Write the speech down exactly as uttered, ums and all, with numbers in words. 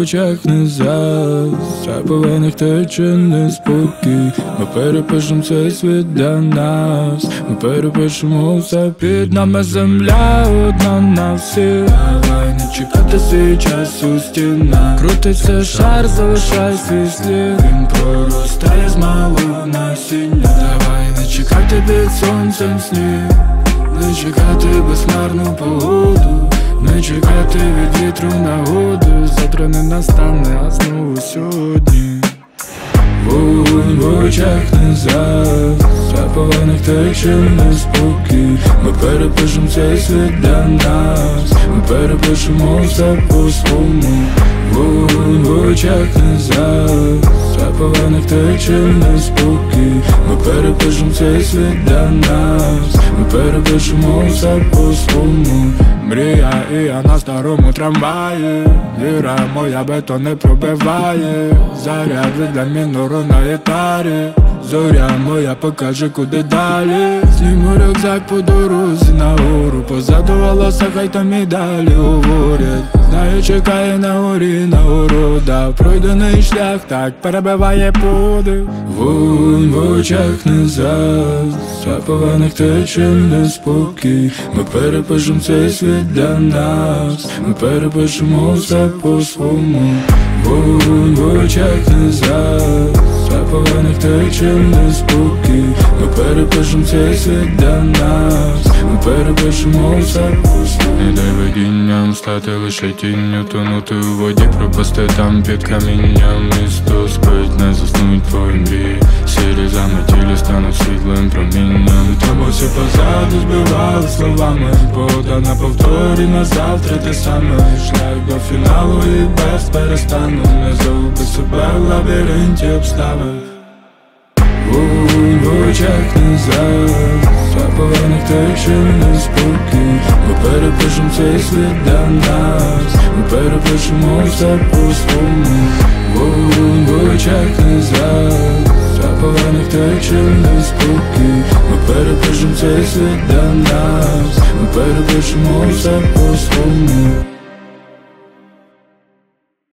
очах не зас, а повинних тече неспокій. Ми перепишем цей світ для нас, ми перепишемо все, під нами земля одна на всіх. Давай не чекати свій час у стінах. Крутиться шар, залишай свій слід. Він проростає з малого насіння. Давай не чекати під сонцем сніг, не чекати безхмарну погоду, не чекати від вітру нагоду. Завтра не настане, а знову сьогодні. Вогонь в очах не зас, а повинних тече неспокій. Ми перепишем цей світ для нас, ми перепишемо все по-своєму. Вогонь в очах не зас, а повинних тече неспокій. Ми перепишем цей світ для нас, ми перепишемо все по-своєму. Мрія і я на старому трамваї, віра моя бетон не пробиває. Заряд для мінору на гітарі, зоря моя покаже куди далі. Зніму рюкзак по дорозі нагору, позаду волоса хай там і далі говорять. Знаю, чекає на горі нагорода, пройдений шлях так перебиває подих. Вогонь в очах не зас, а повинних тече неспокій. Ми перепишем цей світ для нас, ми перепишемо все по-своєму. Вогонь в очах не зас, а повинних тече неспокій. Ми перепишем цей світ для нас, ми перепишемо все по-своєму. Не дай видінням стати лише тінню, тонути у воді, пропасти там під камінням. Місто спить, не заснуть твої мрії, сірі заметілі стануть світлим промінням. Тому всі позаду збивали словами, вода на повторі, на завтра те саме. Шлях до фіналу і без перестану, не загуби себе в лабіринті обставин. Вогонь в очах не зас, а повинних тече неспокій. Ми перепишем цей світ для нас, ми перепишемо все по-своєму. Вогонь в очах не зас, а повинних тече неспокій. Ми перепишем цей світ для нас, ми перепишемо все по-своєму.